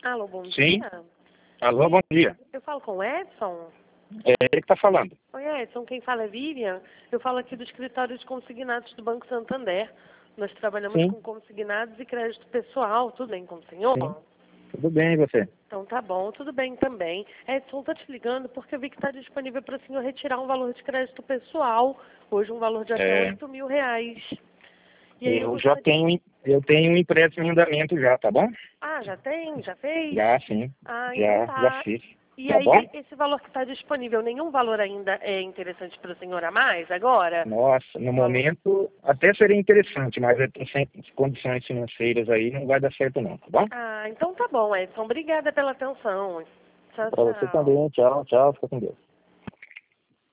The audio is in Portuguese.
Alô, bom Sim. dia. Alô, bom dia. Eu falo com o Edson? É ele que está falando. Oi, Edson, quem fala é Vivian. Eu falo aqui do escritório de consignados do Banco Santander. Nós trabalhamos Sim, com consignados e crédito pessoal. Tudo bem com o senhor? sim. Tudo bem, e você? Então tá bom, tudo bem também. Edson, tô te ligando porque eu vi que está disponível para o senhor retirar um valor de crédito pessoal. Hoje um valor de até É, R$ 8.000. E aí eu já gostaria... tenho um empréstimo em andamento já, tá bom? Ah, já tem? Já fez? Já, sim. Ah, então Já tá. fiz. E Tá bom? aí, esse valor que está disponível, nenhum valor ainda é interessante para o senhor a mais agora? Nossa, no Um valor... momento até seria interessante, mas eu tô sem condições financeiras aí, não vai dar certo não, tá bom? Ah, então tá bom, Edson. Obrigada pela atenção. Tchau, Para você tchau. também, tchau, tchau, fica com Deus.